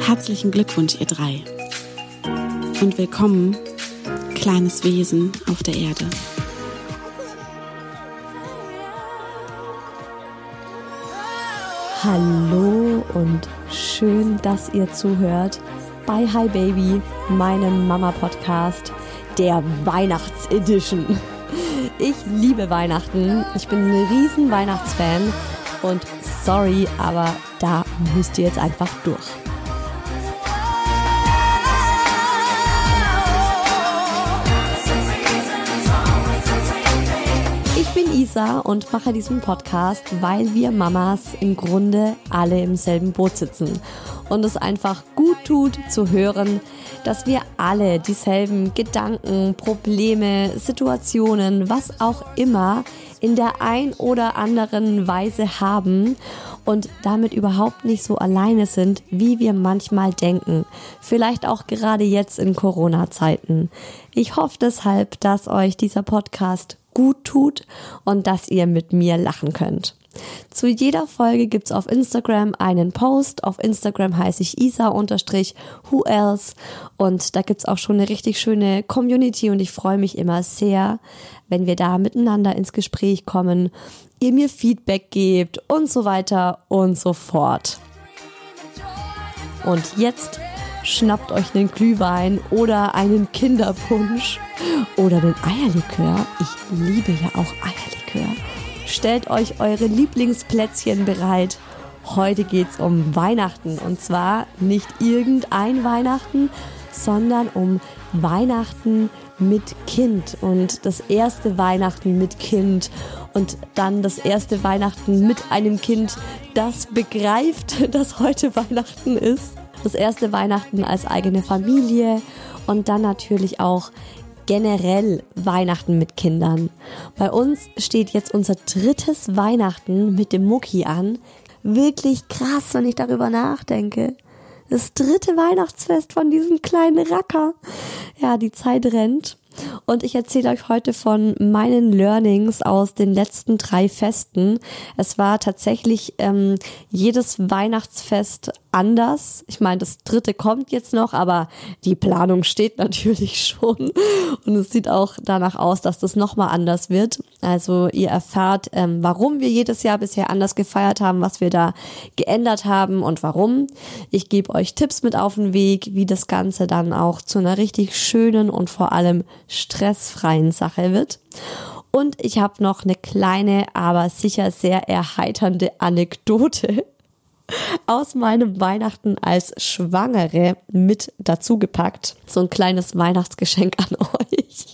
Herzlichen Glückwunsch, ihr drei. Und willkommen, kleines Wesen auf der Erde. Hallo und schön, dass ihr zuhört bei Hi Baby, meinem Mama-Podcast, der Weihnachts-Edition. Ich liebe Weihnachten, ich bin ein riesen Weihnachtsfan und sorry, aber da müsst ihr jetzt einfach durch. Ich bin Isa und mache diesen Podcast, weil wir Mamas im Grunde alle im selben Boot sitzen und es einfach gut tut zu hören, dass wir alle dieselben Gedanken, Probleme, Situationen, was auch immer in der ein oder anderen Weise haben und damit überhaupt nicht so alleine sind, wie wir manchmal denken. Vielleicht auch gerade jetzt in Corona-Zeiten. Ich hoffe deshalb, dass euch dieser Podcast gut tut und dass ihr mit mir lachen könnt. Zu jeder Folge gibt's auf Instagram einen Post. Auf Instagram heiße ich isa_whoelse und da gibt's auch schon eine richtig schöne Community und ich freue mich immer sehr, wenn wir da miteinander ins Gespräch kommen, ihr mir Feedback gebt und so weiter und so fort. Und jetzt schnappt euch einen Glühwein oder einen Kinderpunsch oder den Eierlikör. Ich liebe ja auch Eierlikör. Stellt euch eure Lieblingsplätzchen bereit. Heute geht's um Weihnachten und zwar nicht irgendein Weihnachten, sondern um Weihnachten mit Kind und das erste Weihnachten mit Kind und dann das erste Weihnachten mit einem Kind, das begreift, dass heute Weihnachten ist. Das erste Weihnachten als eigene Familie und dann natürlich auch generell Weihnachten mit Kindern. Bei uns steht jetzt unser 3. Weihnachten mit dem Mucki an. Wirklich krass, wenn ich darüber nachdenke. Das 3. Weihnachtsfest von diesem kleinen Racker. Ja, die Zeit rennt. Und ich erzähle euch heute von meinen Learnings aus den letzten 3 Festen. Es war tatsächlich jedes Weihnachtsfest anders. Ich meine, das 3. kommt jetzt noch, aber die Planung steht natürlich schon. Und es sieht auch danach aus, dass das nochmal anders wird. Also ihr erfahrt, warum wir jedes Jahr bisher anders gefeiert haben, was wir da geändert haben und warum. Ich gebe euch Tipps mit auf den Weg, wie das Ganze dann auch zu einer richtig schönen und vor allem stressfreien Sache wird. Und ich habe noch eine kleine, aber sicher sehr erheiternde Anekdote aus meinem Weihnachten als Schwangere mit dazu gepackt. So ein kleines Weihnachtsgeschenk an euch.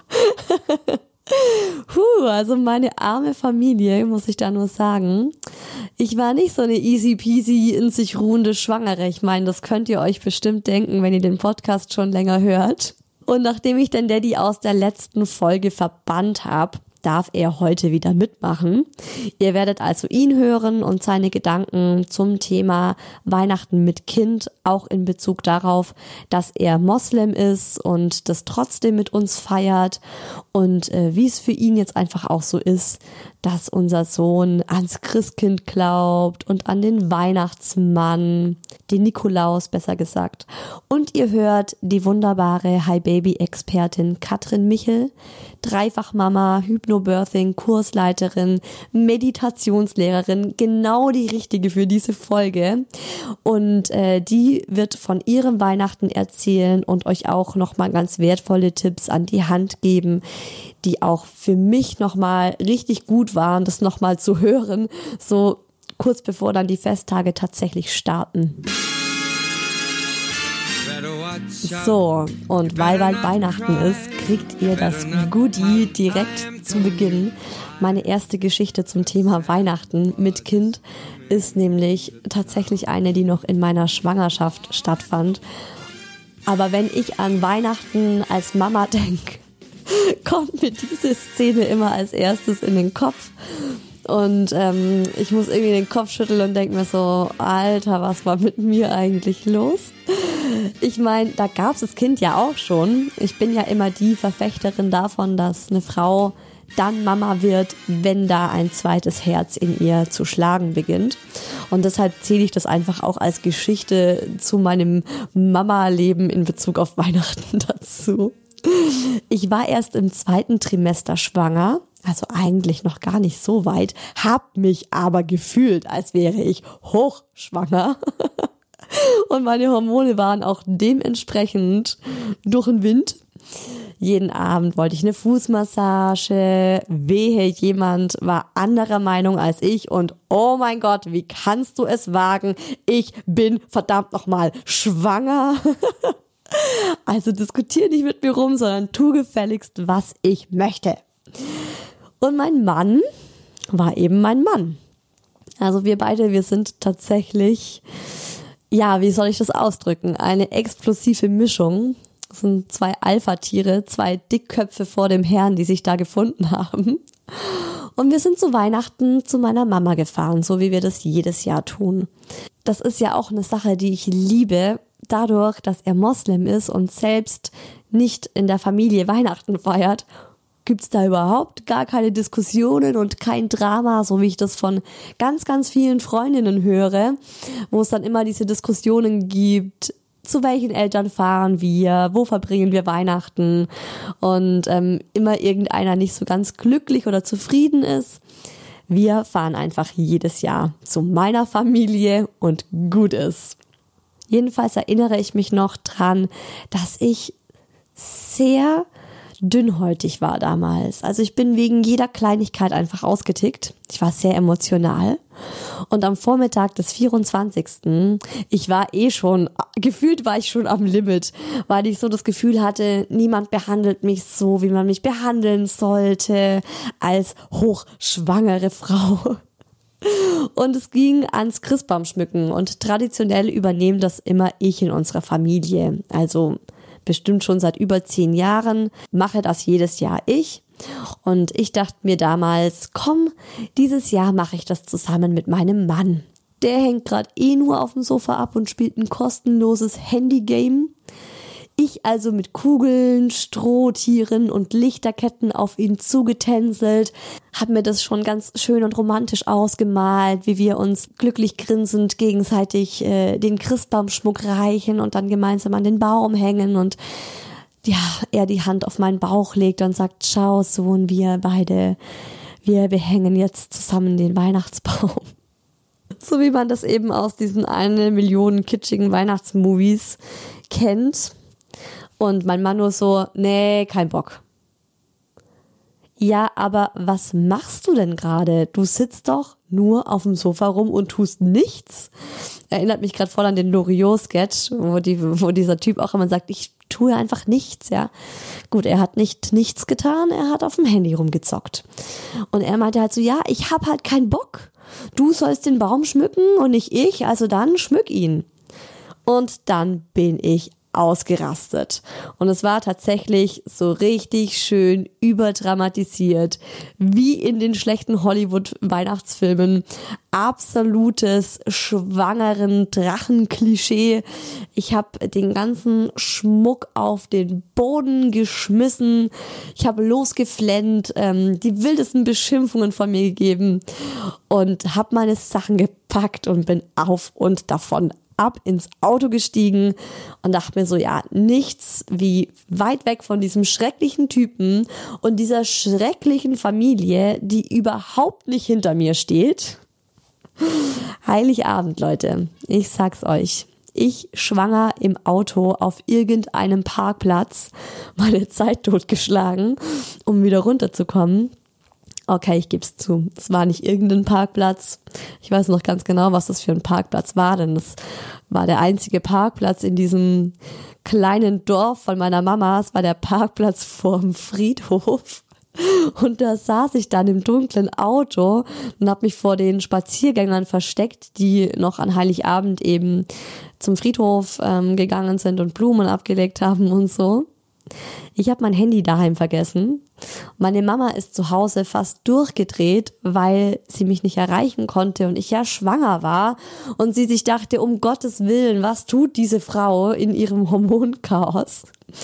Also meine arme Familie, muss ich da nur sagen. Ich war nicht so eine easy peasy in sich ruhende Schwangere. Ich meine, das könnt ihr euch bestimmt denken, wenn ihr den Podcast schon länger hört. Und nachdem ich den Daddy aus der letzten Folge verbannt habe, darf er heute wieder mitmachen. Ihr werdet also ihn hören und seine Gedanken zum Thema Weihnachten mit Kind, auch in Bezug darauf, dass er Moslem ist und das trotzdem mit uns feiert und wie es für ihn jetzt einfach auch so ist, dass unser Sohn ans Christkind glaubt und an den Weihnachtsmann, den Nikolaus besser gesagt. Und ihr hört die wunderbare Hi-Baby-Expertin Katrin Michel, Dreifachmama, Hypnobirthing, Kursleiterin, Meditationslehrerin, genau die richtige für diese Folge. Und die wird von ihrem Weihnachten erzählen und euch auch nochmal ganz wertvolle Tipps an die Hand geben, die auch für mich nochmal richtig gut waren, das nochmal zu hören, so kurz bevor dann die Festtage tatsächlich starten. So, und weil bald Weihnachten ist, kriegt ihr das Goodie direkt zu Beginn. Meine erste Geschichte zum Thema Weihnachten mit Kind ist nämlich tatsächlich eine, die noch in meiner Schwangerschaft stattfand. Aber wenn ich an Weihnachten als Mama denke, kommt mir diese Szene immer als erstes in den Kopf. Und ich muss irgendwie den Kopf schütteln und denke mir so, Alter, was war mit mir eigentlich los? Ich meine, da gab es das Kind ja auch schon. Ich bin ja immer die Verfechterin davon, dass eine Frau dann Mama wird, wenn da ein zweites Herz in ihr zu schlagen beginnt. Und deshalb zähle ich das einfach auch als Geschichte zu meinem Mama-Leben in Bezug auf Weihnachten dazu. Ich war erst im 2. Trimester schwanger, also eigentlich noch gar nicht so weit, hab mich aber gefühlt, als wäre ich hochschwanger. Und meine Hormone waren auch dementsprechend durch den Wind. Jeden Abend wollte ich eine Fußmassage, wehe, jemand war anderer Meinung als ich und oh mein Gott, wie kannst du es wagen? Ich bin verdammt nochmal schwanger. Also diskutier nicht mit mir rum, sondern tu gefälligst, was ich möchte. Und mein Mann war eben mein Mann. Also wir beide, wir sind tatsächlich, ja, wie soll ich das ausdrücken? Eine explosive Mischung. Das sind 2 Alpha-Tiere, 2 Dickköpfe vor dem Herrn, die sich da gefunden haben. Und wir sind zu Weihnachten zu meiner Mama gefahren, so wie wir das jedes Jahr tun. Das ist ja auch eine Sache, die ich liebe, dadurch, dass er Moslem ist und selbst nicht in der Familie Weihnachten feiert, gibt's da überhaupt gar keine Diskussionen und kein Drama, so wie ich das von ganz, ganz vielen Freundinnen höre, wo es dann immer diese Diskussionen gibt, zu welchen Eltern fahren wir, wo verbringen wir Weihnachten und immer irgendeiner nicht so ganz glücklich oder zufrieden ist. Wir fahren einfach jedes Jahr zu meiner Familie und gut ist. Jedenfalls erinnere ich mich noch dran, dass ich sehr dünnhäutig war damals. Also ich bin wegen jeder Kleinigkeit einfach ausgetickt. Ich war sehr emotional. Und am Vormittag des 24. Ich war gefühlt war ich schon am Limit, weil ich so das Gefühl hatte, niemand behandelt mich so, wie man mich behandeln sollte, als hochschwangere Frau. Und es ging ans Christbaumschmücken und traditionell übernehme das immer ich in unserer Familie. Also bestimmt schon seit über 10 Jahren mache das jedes Jahr ich. Und ich dachte mir damals, komm, dieses Jahr mache ich das zusammen mit meinem Mann. Der hängt gerade nur auf dem Sofa ab und spielt ein kostenloses Handygame. Ich also mit Kugeln, Strohtieren und Lichterketten auf ihn zugetänzelt, habe mir das schon ganz schön und romantisch ausgemalt, wie wir uns glücklich grinsend gegenseitig den Christbaumschmuck reichen und dann gemeinsam an den Baum hängen und ja, er die Hand auf meinen Bauch legt und sagt, schau Sohn, wir behängen jetzt zusammen den Weihnachtsbaum. So wie man das eben aus diesen 1 Million kitschigen Weihnachtsmovies kennt. Und mein Mann nur so, nee, kein Bock. Ja, aber was machst du denn gerade? Du sitzt doch nur auf dem Sofa rum und tust nichts. Erinnert mich gerade voll an den Loriot-Sketch, wo dieser Typ auch immer sagt, ich tue einfach nichts, ja. Gut, er hat nicht nichts getan, er hat auf dem Handy rumgezockt. Und er meinte halt so, ja, ich hab halt keinen Bock. Du sollst den Baum schmücken und nicht ich, also dann schmück ihn. Und dann bin ich ausgerastet. Und es war tatsächlich so richtig schön überdramatisiert, wie in den schlechten Hollywood-Weihnachtsfilmen. Absolutes schwangeren Drachen-Klischee. Ich habe den ganzen Schmuck auf den Boden geschmissen. Ich habe losgeflennt, die wildesten Beschimpfungen von mir gegeben und habe meine Sachen gepackt und bin auf und davon ab ins Auto gestiegen und dachte mir so, ja, nichts wie weit weg von diesem schrecklichen Typen und dieser schrecklichen Familie, die überhaupt nicht hinter mir steht. Heiligabend, Leute, ich sag's euch. Ich schwanger im Auto auf irgendeinem Parkplatz, meine Zeit totgeschlagen, um wieder runterzukommen. Okay, ich gebe es zu. Es war nicht irgendein Parkplatz. Ich weiß noch ganz genau, was das für ein Parkplatz war, denn es war der einzige Parkplatz in diesem kleinen Dorf von meiner Mama. Es war der Parkplatz vorm Friedhof. Und da saß ich dann im dunklen Auto und habe mich vor den Spaziergängern versteckt, die noch an Heiligabend eben zum Friedhof gegangen sind und Blumen abgelegt haben und so. Ich habe mein Handy daheim vergessen. Meine Mama ist zu Hause fast durchgedreht, weil sie mich nicht erreichen konnte und ich ja schwanger war und sie sich dachte, um Gottes Willen, was tut diese Frau in ihrem Hormonchaos?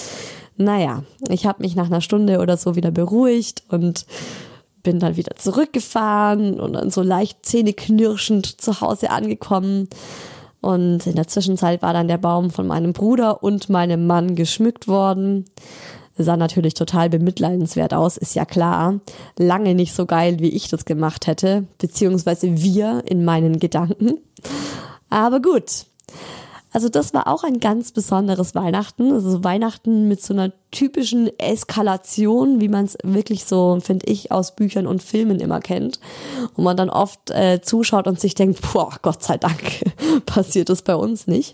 Naja, ich habe mich nach einer Stunde oder so wieder beruhigt und bin dann wieder zurückgefahren und dann so leicht zähneknirschend zu Hause angekommen. Und in der Zwischenzeit war dann der Baum von meinem Bruder und meinem Mann geschmückt worden. Sah natürlich total bemitleidenswert aus, ist ja klar. Lange nicht so geil, wie ich das gemacht hätte, beziehungsweise wir in meinen Gedanken. Aber gut. Also das war auch ein ganz besonderes Weihnachten. Also Weihnachten mit so einer typischen Eskalation, wie man es wirklich so, finde ich, aus Büchern und Filmen immer kennt. Wo man dann oft zuschaut und sich denkt, boah, Gott sei Dank passiert das bei uns nicht.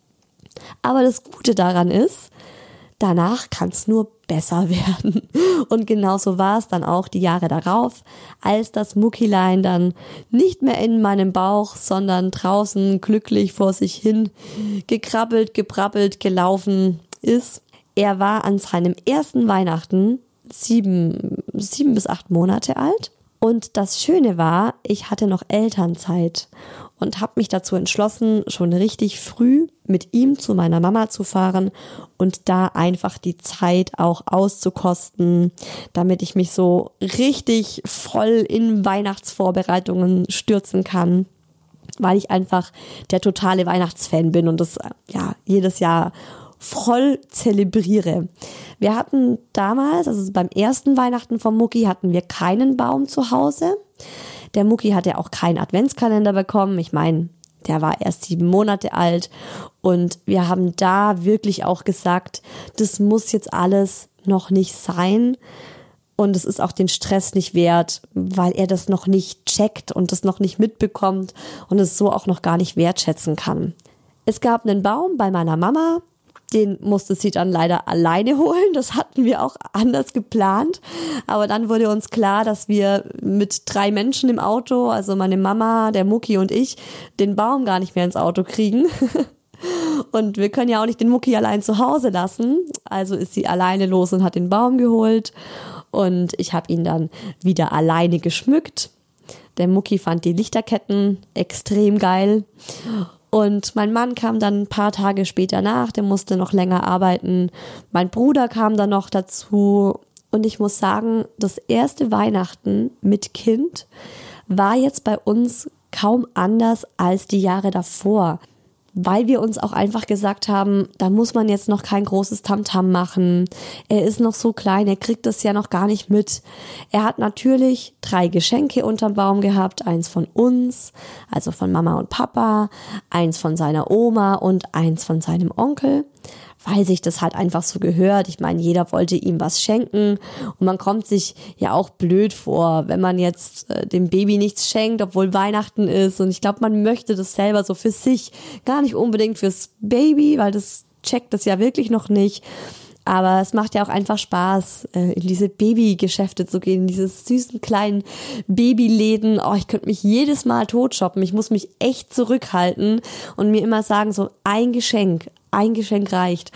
Aber das Gute daran ist, danach kann es nur besser werden. Und genauso war es dann auch die Jahre darauf, als das Muckilein dann nicht mehr in meinem Bauch, sondern draußen glücklich vor sich hin gekrabbelt, gebrabbelt, gelaufen ist. Er war an seinem ersten Weihnachten 7 bis 8 Monate alt. Und das Schöne war, ich hatte noch Elternzeit und habe mich dazu entschlossen, schon richtig früh mit ihm zu meiner Mama zu fahren und da einfach die Zeit auch auszukosten, damit ich mich so richtig voll in Weihnachtsvorbereitungen stürzen kann, weil ich einfach der totale Weihnachtsfan bin und das ja jedes Jahr voll zelebriere. Wir hatten damals, also beim ersten Weihnachten vom Mucki, hatten wir keinen Baum zu Hause. Der Mucki hat ja auch keinen Adventskalender bekommen. Ich meine, der war erst 7 Monate alt und wir haben da wirklich auch gesagt, das muss jetzt alles noch nicht sein und es ist auch den Stress nicht wert, weil er das noch nicht checkt und das noch nicht mitbekommt und es so auch noch gar nicht wertschätzen kann. Es gab einen Baum bei meiner Mama. Den musste sie dann leider alleine holen. Das hatten wir auch anders geplant. Aber dann wurde uns klar, dass wir mit 3 Menschen im Auto, also meine Mama, der Mucki und ich, den Baum gar nicht mehr ins Auto kriegen. Und wir können ja auch nicht den Mucki allein zu Hause lassen. Also ist sie alleine los und hat den Baum geholt. Und ich habe ihn dann wieder alleine geschmückt. Der Mucki fand die Lichterketten extrem geil. Und mein Mann kam dann ein paar Tage später nach, der musste noch länger arbeiten. Mein Bruder kam dann noch dazu. Und ich muss sagen, das erste Weihnachten mit Kind war jetzt bei uns kaum anders als die Jahre davor. Weil wir uns auch einfach gesagt haben, da muss man jetzt noch kein großes Tamtam machen. Er ist noch so klein, er kriegt das ja noch gar nicht mit. Er hat natürlich 3 Geschenke unterm Baum gehabt, eins von uns, also von Mama und Papa, eins von seiner Oma und eins von seinem Onkel, weil sich das halt einfach so gehört. Ich meine, jeder wollte ihm was schenken und man kommt sich ja auch blöd vor, wenn man jetzt dem Baby nichts schenkt, obwohl Weihnachten ist. Und ich glaube, man möchte das selber so für sich, gar nicht unbedingt fürs Baby, weil das checkt das ja wirklich noch nicht. Aber es macht ja auch einfach Spaß, in diese Babygeschäfte zu gehen, in diese süßen kleinen Babyläden. Oh, ich könnte mich jedes Mal totshoppen. Ich muss mich echt zurückhalten und mir immer sagen, so ein Geschenk reicht.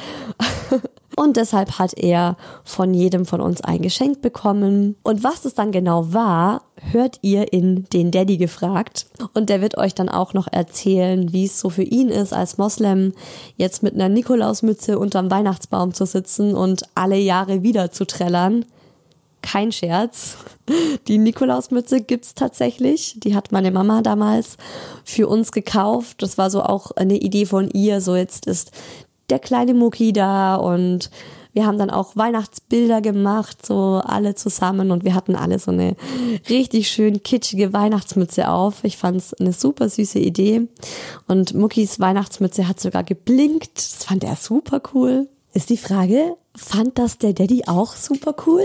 Und deshalb hat er von jedem von uns ein Geschenk bekommen. Und was es dann genau war, hört ihr in den Daddy gefragt. Und der wird euch dann auch noch erzählen, wie es so für ihn ist, als Moslem jetzt mit einer Nikolausmütze unterm Weihnachtsbaum zu sitzen und alle Jahre wieder zu trällern. Kein Scherz. Die Nikolausmütze gibt's tatsächlich. Die hat meine Mama damals für uns gekauft. Das war so auch eine Idee von ihr. So, jetzt ist der kleine Mucki da und wir haben dann auch Weihnachtsbilder gemacht, so alle zusammen und wir hatten alle so eine richtig schön kitschige Weihnachtsmütze auf. Ich fand's eine super süße Idee und Muckis Weihnachtsmütze hat sogar geblinkt. Das fand er super cool. Ist die Frage, fand das der Daddy auch super cool?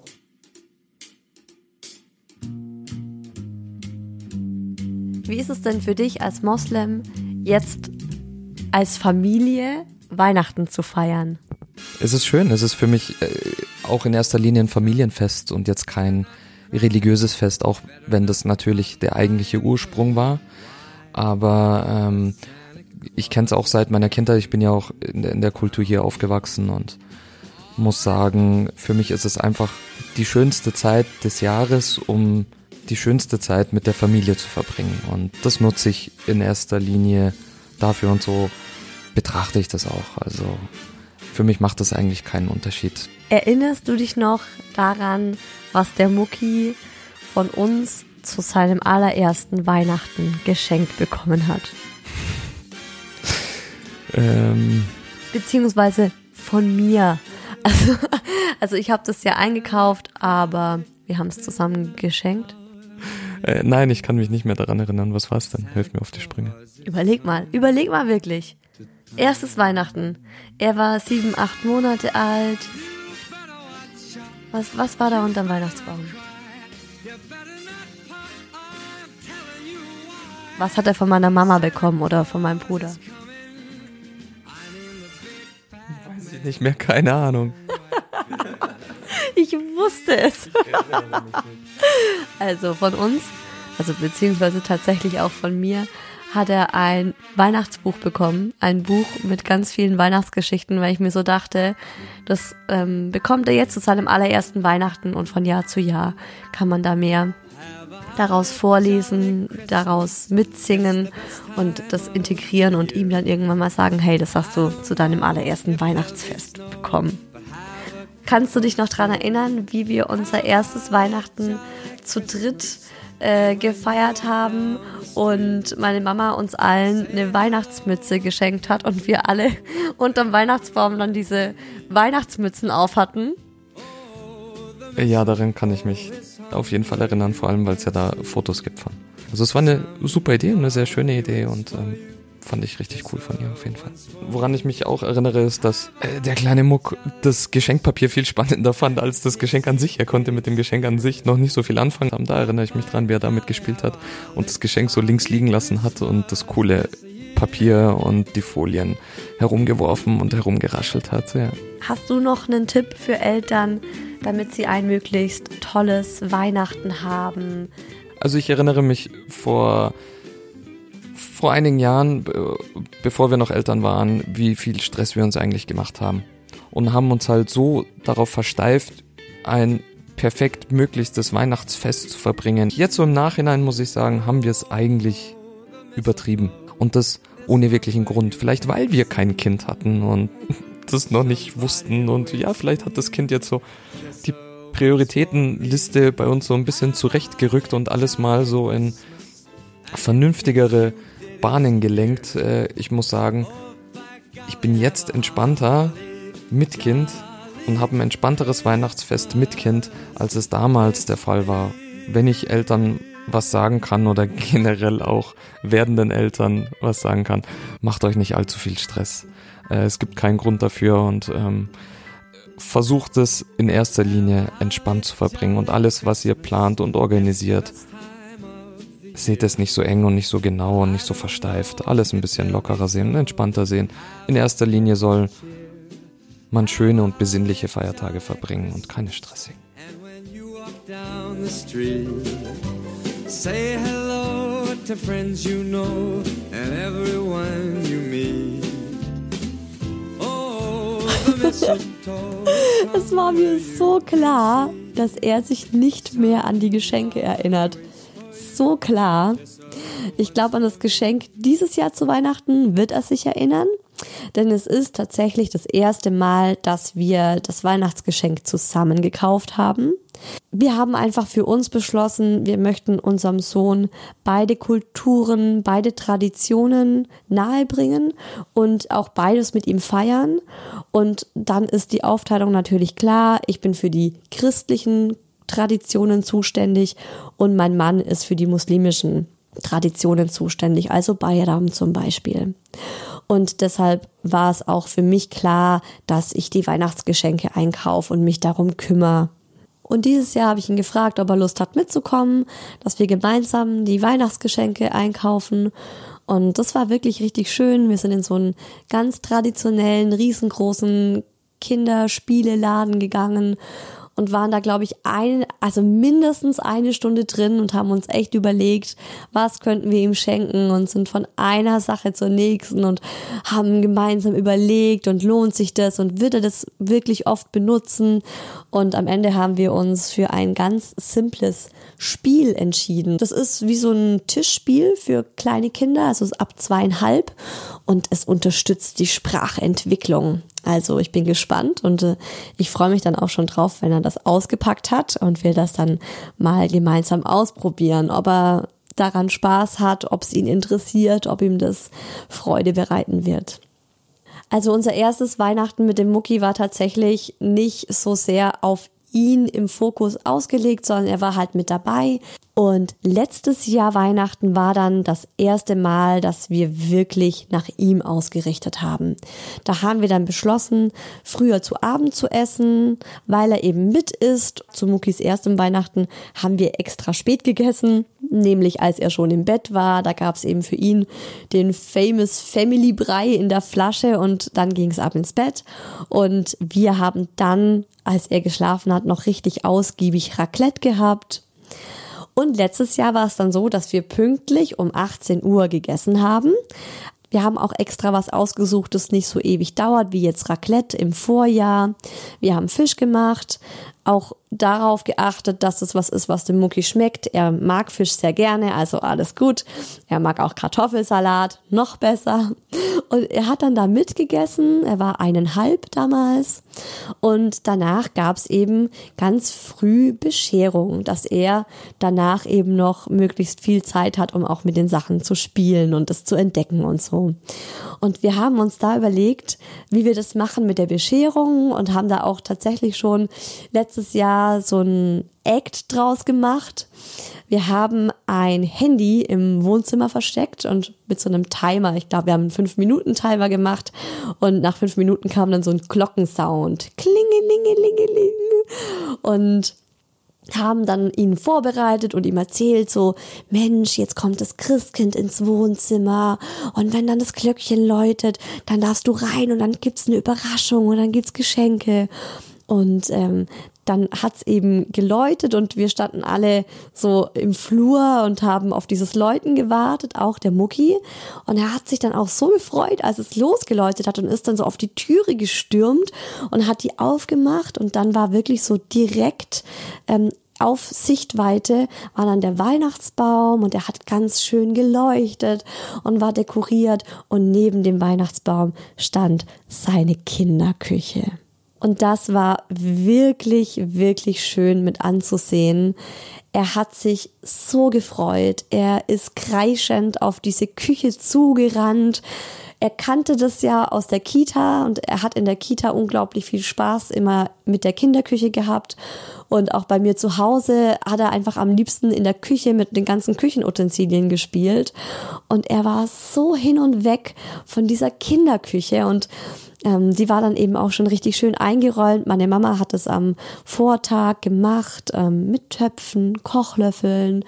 Wie ist es denn für dich als Moslem, jetzt als Familie Weihnachten zu feiern? Es ist schön, es ist für mich auch in erster Linie ein Familienfest und jetzt kein religiöses Fest, auch wenn das natürlich der eigentliche Ursprung war. Aber ich kenne es auch seit meiner Kindheit, ich bin ja auch in der Kultur hier aufgewachsen und muss sagen, für mich ist es einfach die schönste Zeit des Jahres, um die schönste Zeit mit der Familie zu verbringen. Und das nutze ich in erster Linie dafür und so betrachte ich das auch. Also für mich macht das eigentlich keinen Unterschied. Erinnerst du dich noch daran, was der Mucki von uns zu seinem allerersten Weihnachten geschenkt bekommen hat? Beziehungsweise von mir. Also ich habe das ja eingekauft, aber wir haben es zusammen geschenkt. Nein, ich kann mich nicht mehr daran erinnern. Was war es denn? Hilf mir auf die Sprünge. Überleg mal wirklich. Erstes Weihnachten. Er war 7, 8 Monate alt. Was war da unterm Weihnachtsbaum? Was hat er von meiner Mama bekommen oder von meinem Bruder? Weiß ich nicht mehr, keine Ahnung. Ich wusste es. Also von uns, also beziehungsweise tatsächlich auch von mir, hat er ein Weihnachtsbuch bekommen. Ein Buch mit ganz vielen Weihnachtsgeschichten, weil ich mir so dachte, das bekommt er jetzt zu seinem allerersten Weihnachten und von Jahr zu Jahr kann man da mehr daraus vorlesen, daraus mitsingen und das integrieren und ihm dann irgendwann mal sagen, hey, das hast du zu deinem allerersten Weihnachtsfest bekommen. Kannst du dich noch daran erinnern, wie wir unser erstes Weihnachten zu dritt gefeiert haben und meine Mama uns allen eine Weihnachtsmütze geschenkt hat und wir alle unterm Weihnachtsbaum dann diese Weihnachtsmützen auf hatten? Ja, daran kann ich mich auf jeden Fall erinnern, vor allem, weil es ja da Fotos gibt von. Also es war eine super Idee und eine sehr schöne Idee und fand ich richtig cool von ihr auf jeden Fall. Woran ich mich auch erinnere, ist, dass der kleine Muck das Geschenkpapier viel spannender fand als das Geschenk an sich. Er konnte mit dem Geschenk an sich noch nicht so viel anfangen. Da erinnere ich mich dran, wie er damit gespielt hat und das Geschenk so links liegen lassen hat und das coole Papier und die Folien herumgeworfen und herumgeraschelt hat. Ja. Hast du noch einen Tipp für Eltern, damit sie ein möglichst tolles Weihnachten haben? Also ich erinnere mich vor einigen Jahren, bevor wir noch Eltern waren, wie viel Stress wir uns eigentlich gemacht haben. Und haben uns halt so darauf versteift, ein perfekt möglichstes Weihnachtsfest zu verbringen. Jetzt so im Nachhinein muss ich sagen, haben wir es eigentlich übertrieben. Und das ohne wirklichen Grund. Vielleicht weil wir kein Kind hatten und das noch nicht wussten. Und ja, vielleicht hat das Kind jetzt so die Prioritätenliste bei uns so ein bisschen zurechtgerückt und alles mal so in vernünftigere Bahnen gelenkt. Ich muss sagen, ich bin jetzt entspannter mit Kind und habe ein entspannteres Weihnachtsfest mit Kind, als es damals der Fall war. Wenn ich Eltern was sagen kann oder generell auch werdenden Eltern was sagen kann, macht euch nicht allzu viel Stress. Es gibt keinen Grund dafür und versucht es in erster Linie entspannt zu verbringen und alles, was ihr plant und organisiert, seht es nicht so eng und nicht so genau und nicht so versteift. Alles ein bisschen lockerer sehen und entspannter sehen. In erster Linie soll man schöne und besinnliche Feiertage verbringen und keine stressigen. Say hello to friends you know and everyone you meet. Oh, the mistletoe. Es war mir so klar, dass er sich nicht mehr an die Geschenke erinnert. So klar. Ich glaube, an das Geschenk dieses Jahr zu Weihnachten wird er sich erinnern, denn es ist tatsächlich das erste Mal, dass wir das Weihnachtsgeschenk zusammen gekauft haben. Wir haben einfach für uns beschlossen, wir möchten unserem Sohn beide Kulturen, beide Traditionen nahebringen und auch beides mit ihm feiern. Und dann ist die Aufteilung natürlich klar. Ich bin für die christlichen Traditionen zuständig und mein Mann ist für die muslimischen Traditionen zuständig, also Bayram zum Beispiel. Und deshalb war es auch für mich klar, dass ich die Weihnachtsgeschenke einkaufe und mich darum kümmere. Und dieses Jahr habe ich ihn gefragt, ob er Lust hat mitzukommen, dass wir gemeinsam die Weihnachtsgeschenke einkaufen. Und das war wirklich richtig schön. Wir sind in so einen ganz traditionellen, riesengroßen Kinderspieleladen gegangen und waren da, glaube ich, mindestens eine Stunde drin und haben uns echt überlegt, was könnten wir ihm schenken und sind von einer Sache zur nächsten und haben gemeinsam überlegt und lohnt sich das und wird er das wirklich oft benutzen, und am Ende haben wir uns für ein ganz simples Spiel entschieden. Das ist wie so ein Tischspiel für kleine Kinder, also ab 2,5, und es unterstützt die Sprachentwicklung. Also ich bin gespannt und ich freue mich dann auch schon drauf, wenn er das ausgepackt hat und wir das dann mal gemeinsam ausprobieren, ob er daran Spaß hat, ob es ihn interessiert, ob ihm das Freude bereiten wird. Also unser erstes Weihnachten mit dem Mucki war tatsächlich nicht so sehr auf ihn im Fokus ausgelegt, sondern er war halt mit dabei. Und letztes Jahr Weihnachten war dann das erste Mal, dass wir wirklich nach ihm ausgerichtet haben. Da haben wir dann beschlossen, früher zu Abend zu essen, weil er eben mit ist. Zu Muckis erstem Weihnachten haben wir extra spät gegessen, nämlich als er schon im Bett war. Da gab es eben für ihn den Famous Family Brei in der Flasche und dann ging es ab ins Bett. Und wir haben dann, als er geschlafen hat, noch richtig ausgiebig Raclette gehabt. Und letztes Jahr war es dann so, dass wir pünktlich um 18 Uhr gegessen haben. Wir haben auch extra was ausgesucht, das nicht so ewig dauert, wie jetzt Raclette im Vorjahr. Wir haben Fisch gemacht, auch darauf geachtet, dass es was ist, was dem Mucki schmeckt. Er mag Fisch sehr gerne, also alles gut. Er mag auch Kartoffelsalat, noch besser. Und er hat dann da mitgegessen, er war 1,5 damals. Und danach gab es eben ganz früh Bescherung, dass er danach eben noch möglichst viel Zeit hat, um auch mit den Sachen zu spielen und das zu entdecken und so. Und wir haben uns da überlegt, wie wir das machen mit der Bescherung und haben da auch tatsächlich schon letztes Jahr so ein Act draus gemacht. Wir haben ein Handy im Wohnzimmer versteckt und mit so einem Timer, ich glaube, wir haben einen 5-Minuten-Timer gemacht und nach 5 Minuten kam dann so ein Glockensound. Klingelingelingeling. Und haben dann ihn vorbereitet und ihm erzählt so, Mensch, jetzt kommt das Christkind ins Wohnzimmer und wenn dann das Glöckchen läutet, dann darfst du rein und dann gibt's eine Überraschung und dann gibt's Geschenke. Und dann hat's eben geläutet und wir standen alle so im Flur und haben auf dieses Läuten gewartet, auch der Mucki. Und er hat sich dann auch so gefreut, als es losgeläutet hat und ist dann so auf die Türe gestürmt und hat die aufgemacht und dann war wirklich so direkt auf Sichtweite war dann der Weihnachtsbaum und der hat ganz schön geleuchtet und war dekoriert und neben dem Weihnachtsbaum stand seine Kinderküche. Und das war wirklich, wirklich schön mit anzusehen. Er hat sich so gefreut. Er ist kreischend auf diese Küche zugerannt. Er kannte das ja aus der Kita und er hat in der Kita unglaublich viel Spaß immer mit der Kinderküche gehabt. Und auch bei mir zu Hause hat er einfach am liebsten in der Küche mit den ganzen Küchenutensilien gespielt. Und er war so hin und weg von dieser Kinderküche und die war dann eben auch schon richtig schön eingeräumt. Meine Mama hat es am Vortag gemacht mit Töpfen, Kochlöffeln,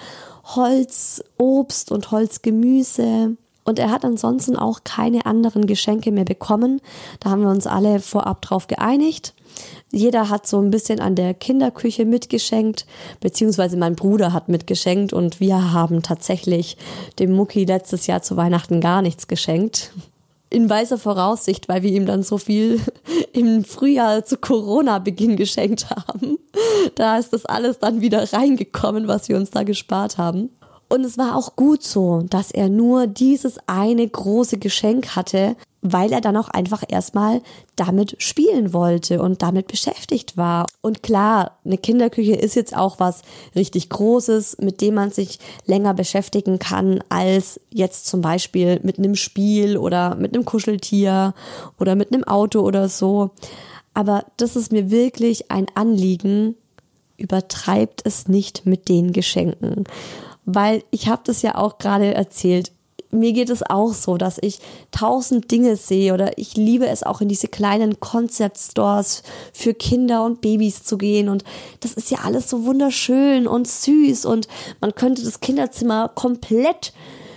Holzobst und Holzgemüse. Und er hat ansonsten auch keine anderen Geschenke mehr bekommen. Da haben wir uns alle vorab drauf geeinigt. Jeder hat so ein bisschen an der Kinderküche mitgeschenkt, beziehungsweise mein Bruder hat mitgeschenkt und wir haben tatsächlich dem Mucki letztes Jahr zu Weihnachten gar nichts geschenkt. In weiser Voraussicht, weil wir ihm dann so viel im Frühjahr zu Corona-Beginn geschenkt haben. Da ist das alles dann wieder reingekommen, was wir uns da gespart haben. Und es war auch gut so, dass er nur dieses eine große Geschenk hatte, weil er dann auch einfach erstmal damit spielen wollte und damit beschäftigt war. Und klar, eine Kinderküche ist jetzt auch was richtig Großes, mit dem man sich länger beschäftigen kann, als jetzt zum Beispiel mit einem Spiel oder mit einem Kuscheltier oder mit einem Auto oder so. Aber das ist mir wirklich ein Anliegen, übertreibt es nicht mit den Geschenken. Weil ich habe das ja auch gerade erzählt, mir geht es auch so, dass ich 1000 Dinge sehe oder ich liebe es auch in diese kleinen Concept Stores für Kinder und Babys zu gehen und das ist ja alles so wunderschön und süß und man könnte das Kinderzimmer komplett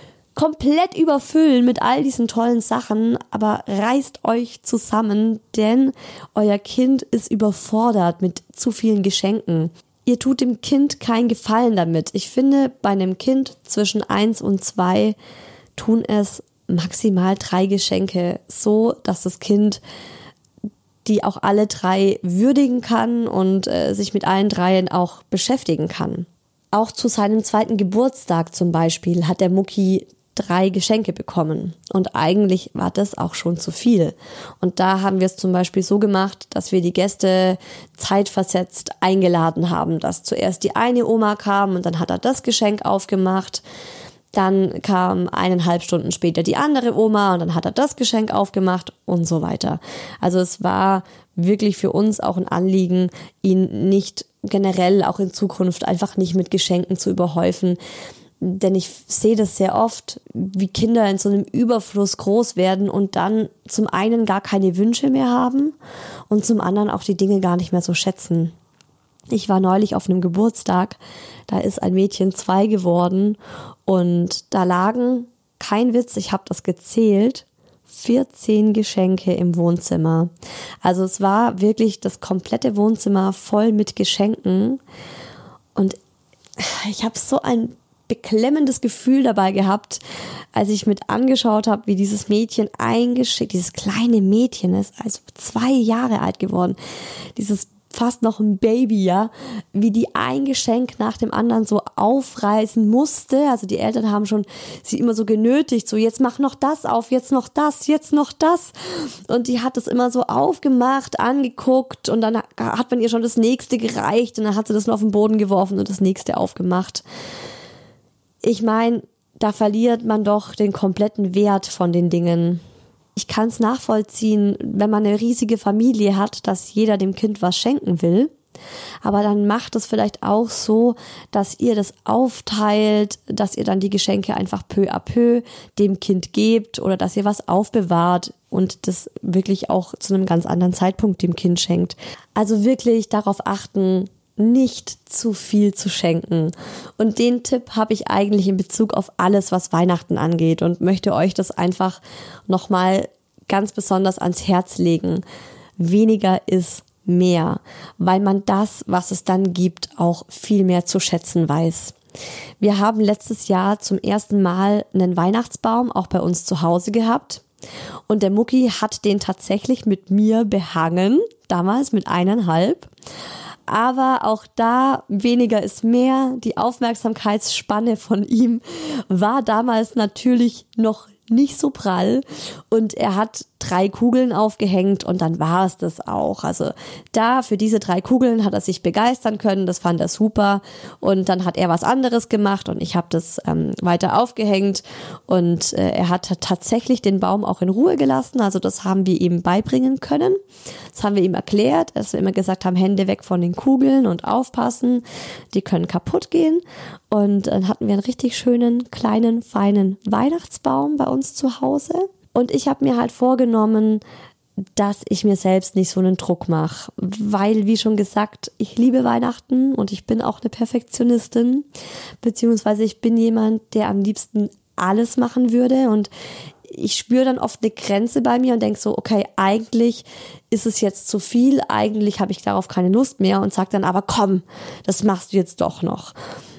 überfüllen mit all diesen tollen Sachen, aber reißt euch zusammen, denn euer Kind ist überfordert mit zu vielen Geschenken. Ihr tut dem Kind keinen Gefallen damit. Ich finde, bei einem Kind zwischen 1 und 2 tun es maximal 3 Geschenke, so dass das Kind die auch alle 3 würdigen kann und sich mit allen 3 auch beschäftigen kann. Auch zu seinem 2. Geburtstag zum Beispiel hat der Mucki 3 Geschenke bekommen. Und eigentlich war das auch schon zu viel. Und da haben wir es zum Beispiel so gemacht, dass wir die Gäste zeitversetzt eingeladen haben, dass zuerst die eine Oma kam und dann hat er das Geschenk aufgemacht. Dann kam 1,5 Stunden später die andere Oma und dann hat er das Geschenk aufgemacht und so weiter. Also es war wirklich für uns auch ein Anliegen, ihn nicht generell auch in Zukunft einfach nicht mit Geschenken zu überhäufen. Denn ich sehe das sehr oft, wie Kinder in so einem Überfluss groß werden und dann zum einen gar keine Wünsche mehr haben und zum anderen auch die Dinge gar nicht mehr so schätzen. Ich war neulich auf einem Geburtstag, da ist ein Mädchen 2 geworden und da lagen, kein Witz, ich habe das gezählt, 14 Geschenke im Wohnzimmer. Also es war wirklich das komplette Wohnzimmer voll mit Geschenken und ich habe so ein beklemmendes Gefühl dabei gehabt, als ich mit angeschaut habe, wie dieses Mädchen dieses kleine Mädchen ist, also 2 Jahre alt geworden, dieses fast noch ein Baby, ja, wie die ein Geschenk nach dem anderen so aufreißen musste. Also die Eltern haben schon sie immer so genötigt, so jetzt mach noch das auf, jetzt noch das, jetzt noch das. Und die hat es immer so aufgemacht, angeguckt und dann hat man ihr schon das nächste gereicht und dann hat sie das nur auf den Boden geworfen und das nächste aufgemacht. Ich meine, da verliert man doch den kompletten Wert von den Dingen. Ich kann es nachvollziehen, wenn man eine riesige Familie hat, dass jeder dem Kind was schenken will. Aber dann macht es vielleicht auch so, dass ihr das aufteilt, dass ihr dann die Geschenke einfach peu à peu dem Kind gebt oder dass ihr was aufbewahrt und das wirklich auch zu einem ganz anderen Zeitpunkt dem Kind schenkt. Also wirklich darauf achten, nicht zu viel zu schenken. Und den Tipp habe ich eigentlich in Bezug auf alles, was Weihnachten angeht und möchte euch das einfach nochmal ganz besonders ans Herz legen. Weniger ist mehr, weil man das, was es dann gibt, auch viel mehr zu schätzen weiß. Wir haben letztes Jahr zum ersten Mal einen Weihnachtsbaum auch bei uns zu Hause gehabt. Und der Mucki hat den tatsächlich mit mir behangen, damals mit 1,5. Aber auch da, weniger ist mehr. Die Aufmerksamkeitsspanne von ihm war damals natürlich noch nicht so prall und er hat 3 Kugeln aufgehängt und dann war es das auch. Also da für diese 3 Kugeln hat er sich begeistern können, das fand er super und dann hat er was anderes gemacht und ich habe das weiter aufgehängt und er hat tatsächlich den Baum auch in Ruhe gelassen, also das haben wir ihm beibringen können. Das haben wir ihm erklärt, dass wir immer gesagt haben, Hände weg von den Kugeln und aufpassen, die können kaputt gehen und dann hatten wir einen richtig schönen, kleinen, feinen Weihnachtsbaum bei uns zu Hause. Und ich habe mir halt vorgenommen, dass ich mir selbst nicht so einen Druck mache, weil, wie schon gesagt, ich liebe Weihnachten und ich bin auch eine Perfektionistin, beziehungsweise ich bin jemand, der am liebsten alles machen würde und ich spüre dann oft eine Grenze bei mir und denke so, okay, eigentlich ist es jetzt zu viel, eigentlich habe ich darauf keine Lust mehr und sage dann, aber komm, das machst du jetzt doch noch.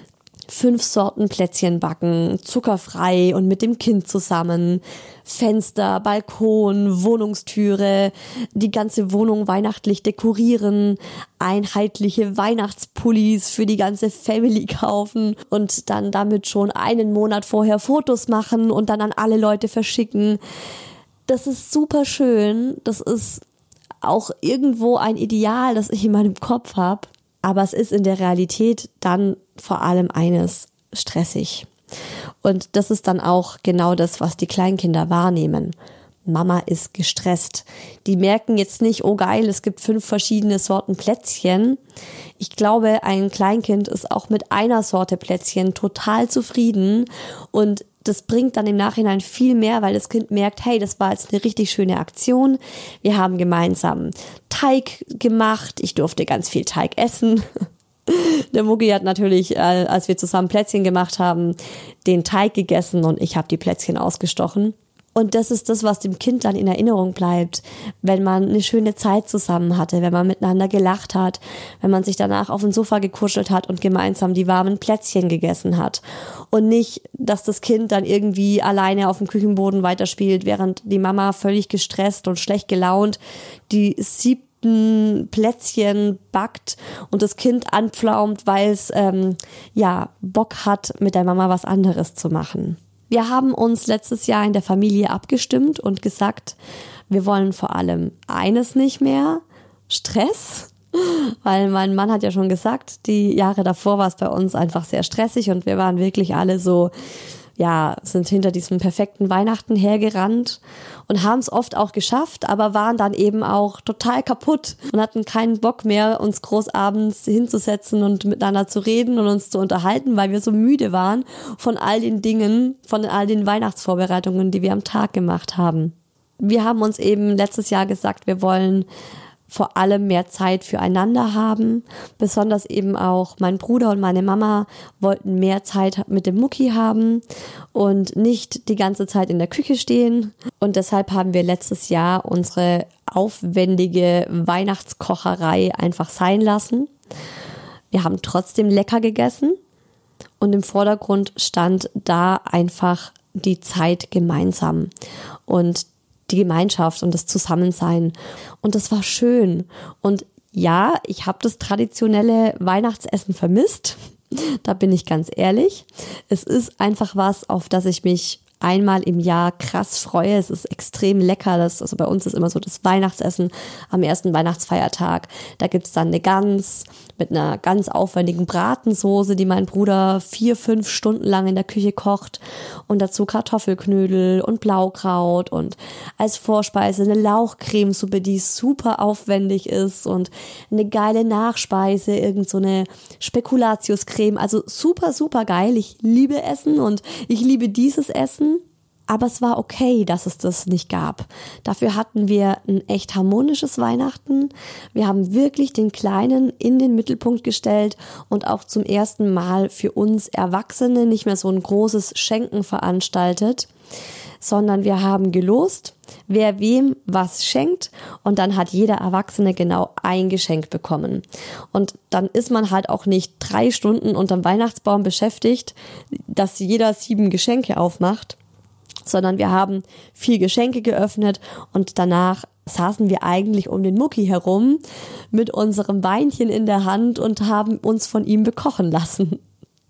5 Sorten Plätzchen backen, zuckerfrei und mit dem Kind zusammen, Fenster, Balkon, Wohnungstüre, die ganze Wohnung weihnachtlich dekorieren, einheitliche Weihnachtspullis für die ganze Family kaufen und dann damit schon einen Monat vorher Fotos machen und dann an alle Leute verschicken. Das ist super schön, das ist auch irgendwo ein Ideal, das ich in meinem Kopf habe. Aber es ist in der Realität dann vor allem eines: stressig. Und das ist dann auch genau das, was die Kleinkinder wahrnehmen. Mama ist gestresst. Die merken jetzt nicht, oh geil, es gibt 5 verschiedene Sorten Plätzchen. Ich glaube, ein Kleinkind ist auch mit einer Sorte Plätzchen total zufrieden und das bringt dann im Nachhinein viel mehr, weil das Kind merkt, hey, das war jetzt eine richtig schöne Aktion. Wir haben gemeinsam Teig gemacht. Ich durfte ganz viel Teig essen. Der Mucki hat natürlich, als wir zusammen Plätzchen gemacht haben, den Teig gegessen und ich habe die Plätzchen ausgestochen. Und das ist das, was dem Kind dann in Erinnerung bleibt, wenn man eine schöne Zeit zusammen hatte, wenn man miteinander gelacht hat, wenn man sich danach auf dem Sofa gekuschelt hat und gemeinsam die warmen Plätzchen gegessen hat. Und nicht, dass das Kind dann irgendwie alleine auf dem Küchenboden weiterspielt, während die Mama völlig gestresst und schlecht gelaunt die 7. Plätzchen backt und das Kind anpflaumt, weil es Bock hat, mit der Mama was anderes zu machen. Wir haben uns letztes Jahr in der Familie abgestimmt und gesagt, wir wollen vor allem eines nicht mehr, Stress. Weil mein Mann hat ja schon gesagt, die Jahre davor war es bei uns einfach sehr stressig und wir waren wirklich alle so, ja, sind hinter diesem perfekten Weihnachten hergerannt und haben es oft auch geschafft, aber waren dann eben auch total kaputt und hatten keinen Bock mehr, uns groß abends hinzusetzen und miteinander zu reden und uns zu unterhalten, weil wir so müde waren von all den Dingen, von all den Weihnachtsvorbereitungen, die wir am Tag gemacht haben. Wir haben uns eben letztes Jahr gesagt, wir wollen vor allem mehr Zeit füreinander haben. Besonders eben auch mein Bruder und meine Mama wollten mehr Zeit mit dem Mucki haben und nicht die ganze Zeit in der Küche stehen. Und deshalb haben wir letztes Jahr unsere aufwendige Weihnachtskocherei einfach sein lassen. Wir haben trotzdem lecker gegessen und im Vordergrund stand da einfach die Zeit gemeinsam und die Gemeinschaft und das Zusammensein. Und das war schön. Und ja, ich habe das traditionelle Weihnachtsessen vermisst. Da bin ich ganz ehrlich. Es ist einfach was, auf das ich mich einmal im Jahr krass freue. Es ist extrem lecker. Also bei uns ist immer so das Weihnachtsessen am ersten Weihnachtsfeiertag. Da gibt's dann eine Gans mit einer ganz aufwendigen Bratensoße, die mein Bruder 4-5 Stunden lang in der Küche kocht. Und dazu Kartoffelknödel und Blaukraut und als Vorspeise eine Lauchcremesuppe, die super aufwendig ist und eine geile Nachspeise, irgend so eine Spekulatiuscreme. Also super, super geil. Ich liebe Essen und ich liebe dieses Essen. Aber es war okay, dass es das nicht gab. Dafür hatten wir ein echt harmonisches Weihnachten. Wir haben wirklich den Kleinen in den Mittelpunkt gestellt und auch zum ersten Mal für uns Erwachsene nicht mehr so ein großes Schenken veranstaltet, sondern wir haben gelost, wer wem was schenkt und dann hat jeder Erwachsene genau ein Geschenk bekommen. Und dann ist man halt auch nicht 3 Stunden unterm Weihnachtsbaum beschäftigt, dass jeder 7 Geschenke aufmacht, sondern wir haben 4 Geschenke geöffnet und danach saßen wir eigentlich um den Mucki herum mit unserem Weinchen in der Hand und haben uns von ihm bekochen lassen.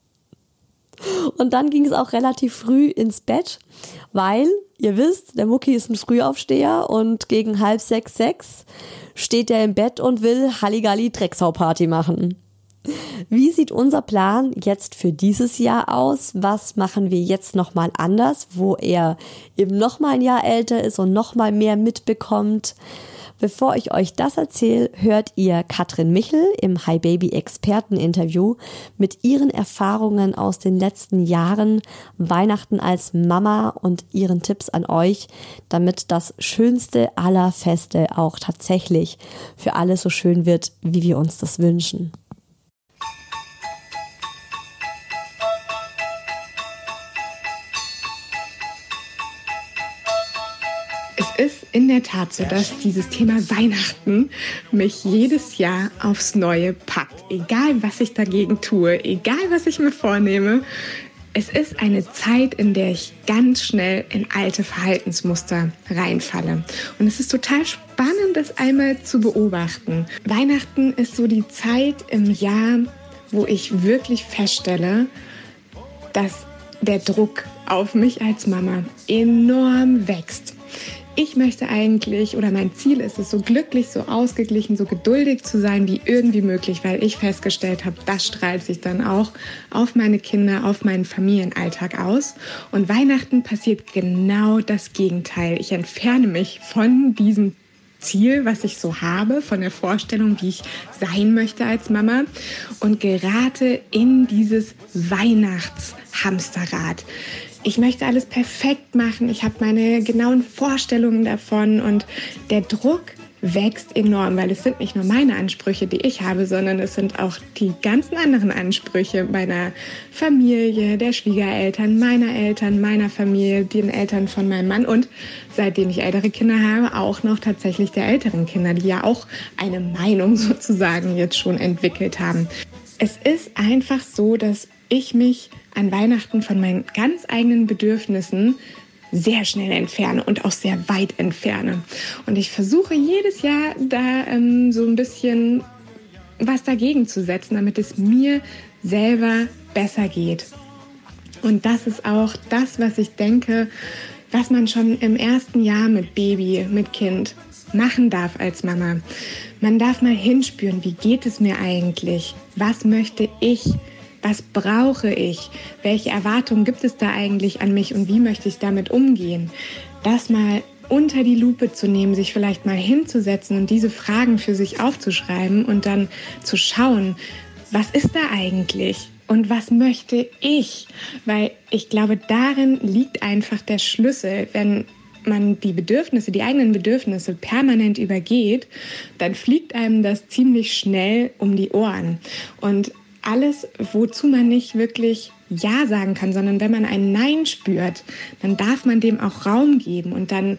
Und dann ging es auch relativ früh ins Bett, weil, ihr wisst, der Mucki ist ein Frühaufsteher und gegen 5:30, 6 steht er im Bett und will Halligalli-Drecksau-Party machen. Wie sieht unser Plan jetzt für dieses Jahr aus? Was machen wir jetzt nochmal anders, wo er eben nochmal ein Jahr älter ist und nochmal mehr mitbekommt? Bevor ich euch das erzähle, hört ihr Katrin Michel im Hi Baby Experten-Interview mit ihren Erfahrungen aus den letzten Jahren, Weihnachten als Mama und ihren Tipps an euch, damit das schönste aller Feste auch tatsächlich für alle so schön wird, wie wir uns das wünschen. Es ist in der Tat so, dass dieses Thema Weihnachten mich jedes Jahr aufs Neue packt. Egal, was ich dagegen tue, egal, was ich mir vornehme. Es ist eine Zeit, in der ich ganz schnell in alte Verhaltensmuster reinfalle. Und es ist total spannend, das einmal zu beobachten. Weihnachten ist so die Zeit im Jahr, wo ich wirklich feststelle, dass der Druck auf mich als Mama enorm wächst. Ich möchte eigentlich, oder mein Ziel ist es, so glücklich, so ausgeglichen, so geduldig zu sein, wie irgendwie möglich, weil ich festgestellt habe, das strahlt sich dann auch auf meine Kinder, auf meinen Familienalltag aus. Und Weihnachten passiert genau das Gegenteil. Ich entferne mich von diesem Ziel, was ich so habe, von der Vorstellung, wie ich sein möchte als Mama und gerate in dieses Weihnachtshamsterrad. Ich möchte alles perfekt machen, ich habe meine genauen Vorstellungen davon und der Druck wächst enorm, weil es sind nicht nur meine Ansprüche, die ich habe, sondern es sind auch die ganzen anderen Ansprüche meiner Familie, der Schwiegereltern, meiner Familie, den Eltern von meinem Mann und seitdem ich ältere Kinder habe, auch noch tatsächlich der älteren Kinder, die ja auch eine Meinung sozusagen jetzt schon entwickelt haben. Es ist einfach so, dass ich mich an Weihnachten von meinen ganz eigenen Bedürfnissen sehr schnell entferne und auch sehr weit entferne. Und ich versuche jedes Jahr da so ein bisschen was dagegen zu setzen, damit es mir selber besser geht. Und das ist auch das, was ich denke, was man schon im ersten Jahr mit Baby, mit Kind machen darf als Mama. Man darf mal hinspüren, wie geht es mir eigentlich? Was möchte ich? Was brauche ich? Welche Erwartungen gibt es da eigentlich an mich und wie möchte ich damit umgehen? Das mal unter die Lupe zu nehmen, sich vielleicht mal hinzusetzen und diese Fragen für sich aufzuschreiben und dann zu schauen, was ist da eigentlich? Und was möchte ich? Weil ich glaube, darin liegt einfach der Schlüssel. Wenn man die Bedürfnisse, die eigenen Bedürfnisse permanent übergeht, dann fliegt einem das ziemlich schnell um die Ohren. Und alles, wozu man nicht wirklich Ja sagen kann, sondern wenn man ein Nein spürt, dann darf man dem auch Raum geben und dann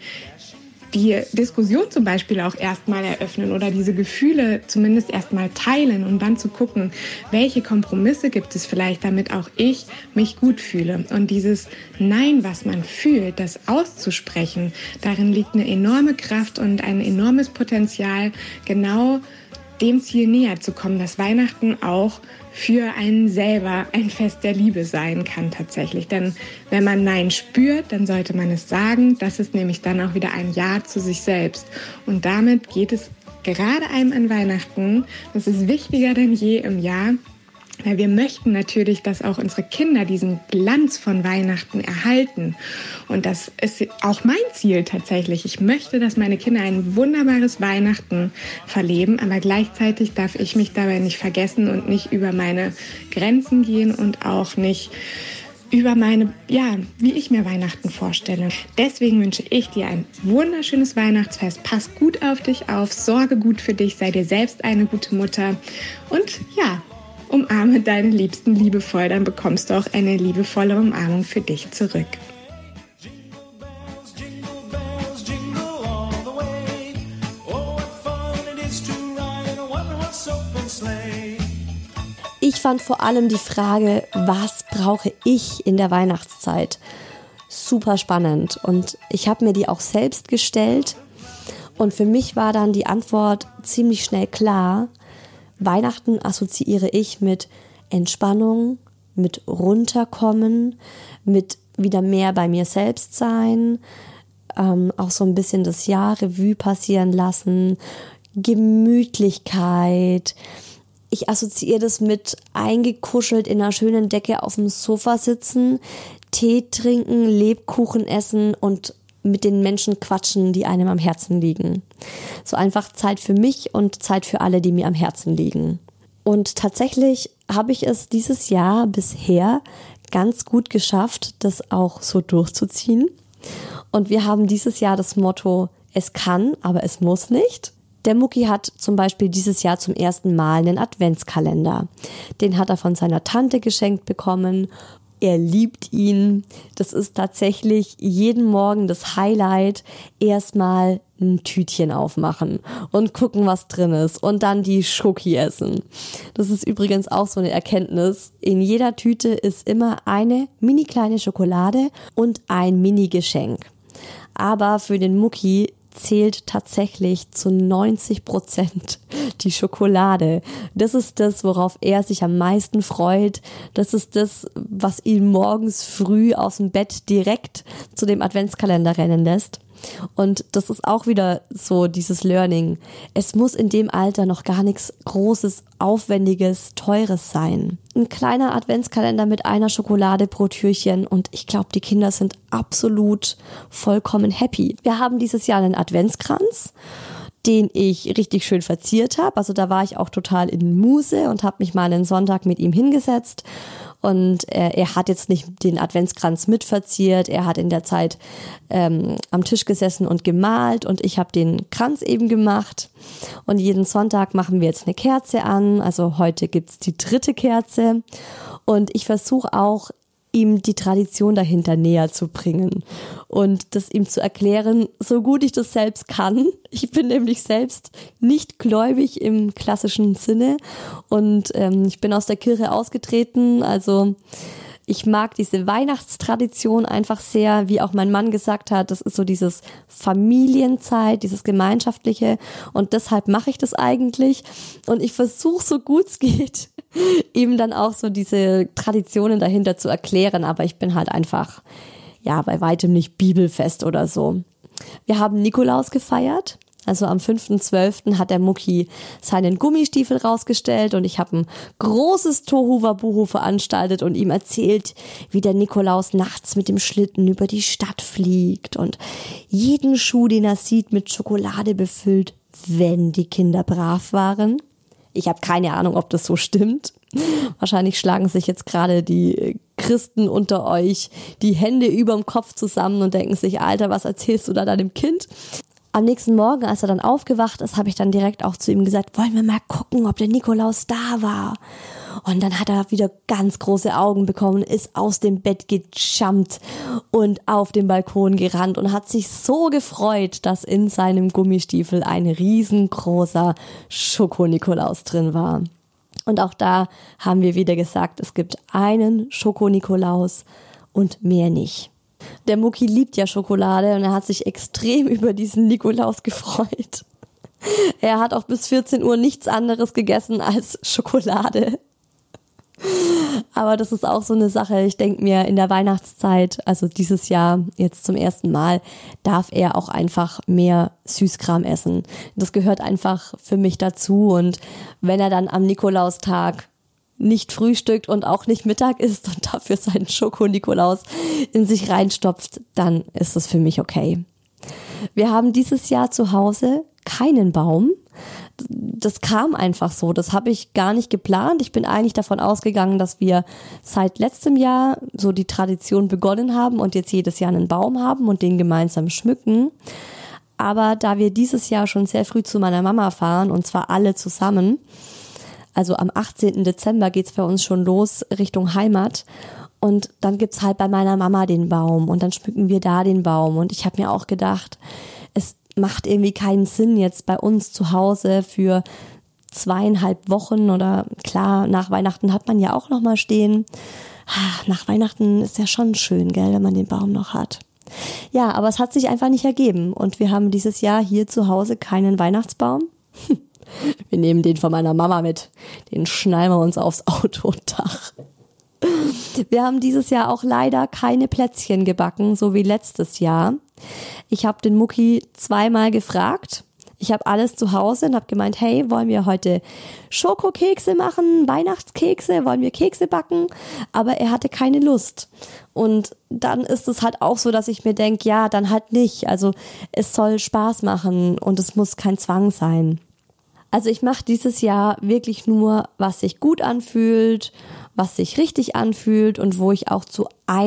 die Diskussion zum Beispiel auch erstmal eröffnen oder diese Gefühle zumindest erstmal teilen und dann zu gucken, welche Kompromisse gibt es vielleicht, damit auch ich mich gut fühle. Und dieses Nein, was man fühlt, das auszusprechen, darin liegt eine enorme Kraft und ein enormes Potenzial, genau dem Ziel näher zu kommen, dass Weihnachten auch für einen selber ein Fest der Liebe sein kann tatsächlich. Denn wenn man Nein spürt, dann sollte man es sagen. Das ist nämlich dann auch wieder ein Ja zu sich selbst. Und damit geht es gerade einem an Weihnachten, das ist wichtiger denn je im Jahr, weil wir möchten natürlich, dass auch unsere Kinder diesen Glanz von Weihnachten erhalten. Und das ist auch mein Ziel tatsächlich. Ich möchte, dass meine Kinder ein wunderbares Weihnachten verleben, aber gleichzeitig darf ich mich dabei nicht vergessen und nicht über meine Grenzen gehen und auch nicht über meine, wie ich mir Weihnachten vorstelle. Deswegen wünsche ich dir ein wunderschönes Weihnachtsfest. Pass gut auf dich auf, sorge gut für dich, sei dir selbst eine gute Mutter und umarme deine Liebsten liebevoll, dann bekommst du auch eine liebevolle Umarmung für dich zurück. Ich fand vor allem die Frage, was brauche ich in der Weihnachtszeit, super spannend. Und ich habe mir die auch selbst gestellt. Und für mich war dann die Antwort ziemlich schnell klar. Weihnachten assoziiere ich mit Entspannung, mit Runterkommen, mit wieder mehr bei mir selbst sein, auch so ein bisschen das Jahr Revue passieren lassen, Gemütlichkeit. Ich assoziiere das mit eingekuschelt in einer schönen Decke auf dem Sofa sitzen, Tee trinken, Lebkuchen essen und mit den Menschen quatschen, die einem am Herzen liegen. So einfach Zeit für mich und Zeit für alle, die mir am Herzen liegen. Und tatsächlich habe ich es dieses Jahr bisher ganz gut geschafft, das auch so durchzuziehen. Und wir haben dieses Jahr das Motto, es kann, aber es muss nicht. Der Mucki hat zum Beispiel dieses Jahr zum ersten Mal einen Adventskalender. Den hat er von seiner Tante geschenkt bekommen. Er liebt ihn. Das ist tatsächlich jeden Morgen das Highlight. Erstmal ein Tütchen aufmachen und gucken, was drin ist und dann die Schoki essen. Das ist übrigens auch so eine Erkenntnis. In jeder Tüte ist immer eine mini kleine Schokolade und ein Mini-Geschenk. Aber für den Mucki zählt tatsächlich zu 90% die Schokolade. Das ist das, worauf er sich am meisten freut. Das ist das, was ihn morgens früh aus dem Bett direkt zu dem Adventskalender rennen lässt. Und das ist auch wieder so dieses Learning. Es muss in dem Alter noch gar nichts Großes, Aufwendiges, Teures sein. Ein kleiner Adventskalender mit einer Schokolade pro Türchen und ich glaube, die Kinder sind absolut vollkommen happy. Wir haben dieses Jahr einen Adventskranz, den ich richtig schön verziert habe. Also da war ich auch total in Muse und habe mich mal einen Sonntag mit ihm hingesetzt. Und er hat jetzt nicht den Adventskranz mitverziert, er hat in der Zeit am Tisch gesessen und gemalt und ich habe den Kranz eben gemacht. Und jeden Sonntag machen wir jetzt eine Kerze an, also heute gibt's die 3. Kerze. Und ich versuche auch, ihm die Tradition dahinter näher zu bringen und das ihm zu erklären, so gut ich das selbst kann. Ich bin nämlich selbst nicht gläubig im klassischen Sinne und ich bin aus der Kirche ausgetreten, also Ich mag diese Weihnachtstradition einfach sehr, wie auch mein Mann gesagt hat, das ist so dieses Familienzeit, dieses Gemeinschaftliche und deshalb mache ich das eigentlich und ich versuche so gut es geht, eben dann auch so diese Traditionen dahinter zu erklären, aber ich bin halt einfach, ja, bei weitem nicht bibelfest oder so. Wir haben Nikolaus gefeiert. Also am 5.12. hat der Mucki seinen Gummistiefel rausgestellt und ich habe ein großes Tohuwabohu veranstaltet und ihm erzählt, wie der Nikolaus nachts mit dem Schlitten über die Stadt fliegt und jeden Schuh, den er sieht, mit Schokolade befüllt, wenn die Kinder brav waren. Ich habe keine Ahnung, ob das so stimmt. Wahrscheinlich schlagen sich jetzt gerade die Christen unter euch die Hände überm Kopf zusammen und denken sich, Alter, was erzählst du da deinem Kind? Am nächsten Morgen, als er dann aufgewacht ist, habe ich dann direkt auch zu ihm gesagt, wollen wir mal gucken, ob der Nikolaus da war. Und dann hat er wieder ganz große Augen bekommen, ist aus dem Bett gejumpt und auf den Balkon gerannt und hat sich so gefreut, dass in seinem Gummistiefel ein riesengroßer Schoko-Nikolaus drin war. Und auch da haben wir wieder gesagt, es gibt einen Schoko-Nikolaus und mehr nicht. Der Mucki liebt ja Schokolade und er hat sich extrem über diesen Nikolaus gefreut. Er hat auch bis 14 Uhr nichts anderes gegessen als Schokolade. Aber das ist auch so eine Sache, ich denke mir, in der Weihnachtszeit, also dieses Jahr jetzt zum ersten Mal, darf er auch einfach mehr Süßkram essen. Das gehört einfach für mich dazu und wenn er dann am Nikolaustag nicht frühstückt und auch nicht Mittag isst und dafür seinen Schoko-Nikolaus in sich reinstopft, dann ist das für mich okay. Wir haben dieses Jahr zu Hause keinen Baum. Das kam einfach so, das habe ich gar nicht geplant. Ich bin eigentlich davon ausgegangen, dass wir seit letztem Jahr so die Tradition begonnen haben und jetzt jedes Jahr einen Baum haben und den gemeinsam schmücken. Aber da wir dieses Jahr schon sehr früh zu meiner Mama fahren und zwar alle zusammen, also am 18. Dezember geht's bei uns schon los Richtung Heimat und dann gibt's halt bei meiner Mama den Baum und dann schmücken wir da den Baum und ich habe mir auch gedacht, es macht irgendwie keinen Sinn jetzt bei uns zu Hause für 2,5 Wochen oder klar, nach Weihnachten hat man ja auch noch mal stehen. Nach Weihnachten ist ja schon schön, gell, wenn man den Baum noch hat. Ja, aber es hat sich einfach nicht ergeben und wir haben dieses Jahr hier zu Hause keinen Weihnachtsbaum. Wir nehmen den von meiner Mama mit. Den schnallen wir uns aufs Autodach. Wir haben dieses Jahr auch leider keine Plätzchen gebacken, so wie letztes Jahr. Ich habe den Mucki 2-mal gefragt. Ich habe alles zu Hause und habe gemeint, hey, wollen wir heute Schokokekse machen, Weihnachtskekse, wollen wir Kekse backen? Aber er hatte keine Lust. Und dann ist es halt auch so, dass ich mir denke, ja, dann halt nicht. Also es soll Spaß machen und es muss kein Zwang sein. Also ich mache dieses Jahr wirklich nur, was sich gut anfühlt, was sich richtig anfühlt und wo ich auch zu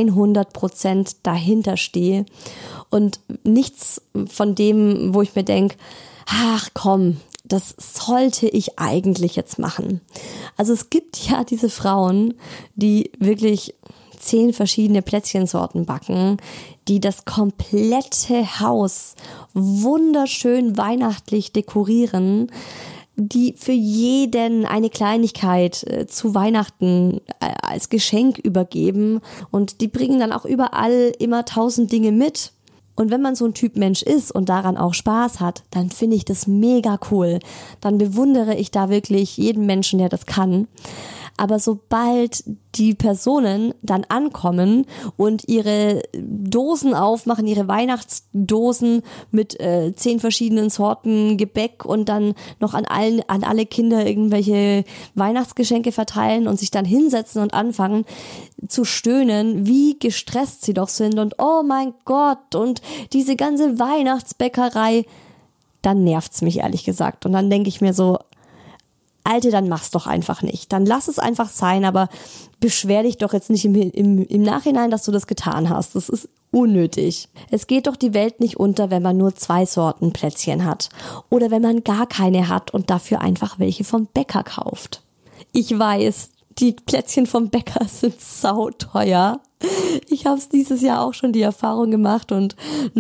100% dahinter stehe. Und nichts von dem, wo ich mir denke, ach komm, das sollte ich eigentlich jetzt machen. Also es gibt ja diese Frauen, die wirklich 10 verschiedene Plätzchensorten backen, die das komplette Haus wunderschön weihnachtlich dekorieren, die für jeden eine Kleinigkeit zu Weihnachten als Geschenk übergeben und die bringen dann auch überall immer 1000 Dinge mit. Und wenn man so ein Typ Mensch ist und daran auch Spaß hat, dann finde ich das mega cool. Dann bewundere ich da wirklich jeden Menschen, der das kann. Aber sobald die Personen dann ankommen und ihre Dosen aufmachen, ihre Weihnachtsdosen mit 10 verschiedenen Sorten Gebäck und dann noch an alle Kinder irgendwelche Weihnachtsgeschenke verteilen und sich dann hinsetzen und anfangen zu stöhnen, wie gestresst sie doch sind und oh mein Gott und diese ganze Weihnachtsbäckerei, dann nervt's mich ehrlich gesagt. Und dann denke ich mir so, Alte, dann mach's doch einfach nicht. Dann lass es einfach sein, aber beschwer dich doch jetzt nicht im Nachhinein, dass du das getan hast. Das ist unnötig. Es geht doch die Welt nicht unter, wenn man nur 2 Sorten Plätzchen hat. Oder wenn man gar keine hat und dafür einfach welche vom Bäcker kauft. Ich weiß, die Plätzchen vom Bäcker sind sauteuer. Ich habe es dieses Jahr auch schon die Erfahrung gemacht und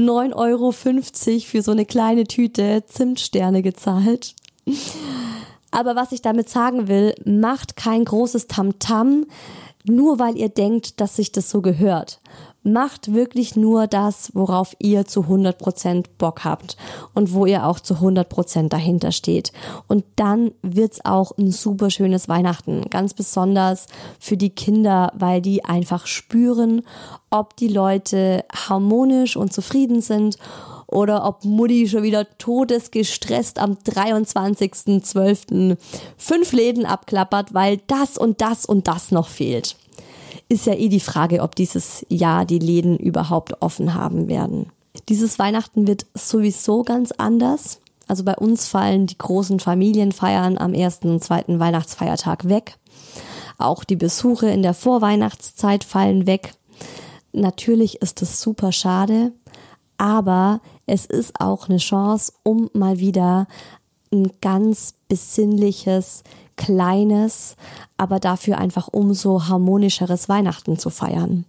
9,50 € für so eine kleine Tüte Zimtsterne gezahlt. Aber was ich damit sagen will, macht kein großes Tamtam. nur weil ihr denkt, dass sich das so gehört. Macht wirklich nur das, worauf ihr zu 100% Bock habt und wo ihr auch zu 100% dahinter steht. Und dann wird's auch ein super schönes Weihnachten. Ganz besonders für die Kinder, weil die einfach spüren, ob die Leute harmonisch und zufrieden sind oder ob Mutti schon wieder todesgestresst am 23.12. 5 Läden abklappert, weil das und das und das noch fehlt. Ist ja die Frage, ob dieses Jahr die Läden überhaupt offen haben werden. Dieses Weihnachten wird sowieso ganz anders. Also bei uns fallen die großen Familienfeiern am 1. und 2. Weihnachtsfeiertag weg. Auch die Besuche in der Vorweihnachtszeit fallen weg. Natürlich ist es super schade, aber es ist auch eine Chance, um mal wieder ein ganz besinnliches, kleines, aber dafür einfach umso harmonischeres Weihnachten zu feiern.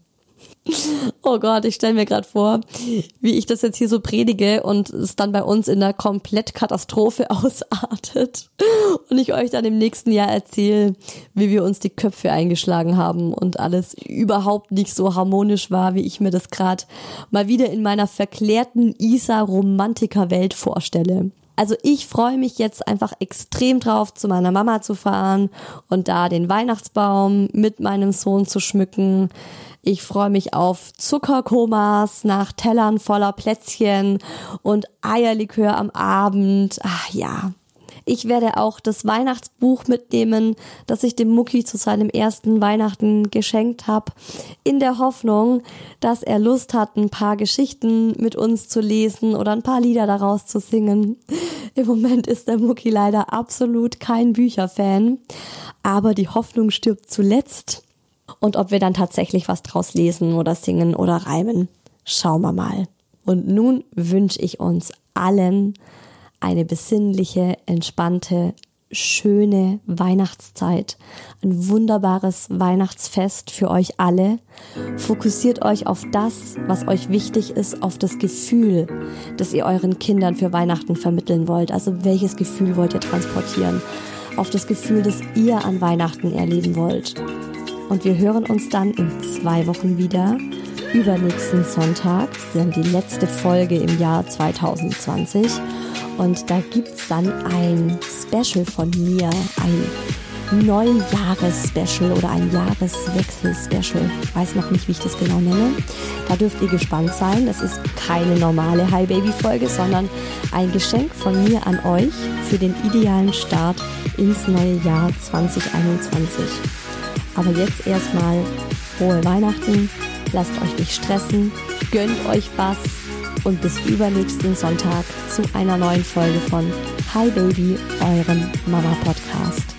Oh Gott, ich stelle mir gerade vor, wie ich das jetzt hier so predige und es dann bei uns in einer Komplettkatastrophe ausartet und ich euch dann im nächsten Jahr erzähle, wie wir uns die Köpfe eingeschlagen haben und alles überhaupt nicht so harmonisch war, wie ich mir das gerade mal wieder in meiner verklärten Isa-Romantiker-Welt vorstelle. Also ich freue mich jetzt einfach extrem drauf, zu meiner Mama zu fahren und da den Weihnachtsbaum mit meinem Sohn zu schmücken. Ich freue mich auf Zuckerkomas nach Tellern voller Plätzchen und Eierlikör am Abend. Ach ja. Ich werde auch das Weihnachtsbuch mitnehmen, das ich dem Mucki zu seinem ersten Weihnachten geschenkt habe, in der Hoffnung, dass er Lust hat, ein paar Geschichten mit uns zu lesen oder ein paar Lieder daraus zu singen. Im Moment ist der Mucki leider absolut kein Bücherfan, aber die Hoffnung stirbt zuletzt. Und ob wir dann tatsächlich was draus lesen oder singen oder reimen, schauen wir mal. Und nun wünsche ich uns allen eine besinnliche, entspannte, schöne Weihnachtszeit. Ein wunderbares Weihnachtsfest für euch alle. Fokussiert euch auf das, was euch wichtig ist, auf das Gefühl, das ihr euren Kindern für Weihnachten vermitteln wollt. Also welches Gefühl wollt ihr transportieren? Auf das Gefühl, das ihr an Weihnachten erleben wollt. Und wir hören uns dann in 2 Wochen wieder. Übernächsten Sonntag, dann die letzte Folge im Jahr 2020. Und da gibt's dann ein Special von mir, ein Neujahres-Special oder ein Jahreswechsel-Special. Ich weiß noch nicht, wie ich das genau nenne. Da dürft ihr gespannt sein. Das ist keine normale Hi Baby-Folge, sondern ein Geschenk von mir an euch für den idealen Start ins neue Jahr 2021. Aber jetzt erstmal frohe Weihnachten, lasst euch nicht stressen, gönnt euch was und bis übernächsten Sonntag zu einer neuen Folge von Hi Baby, eurem Mama-Podcast.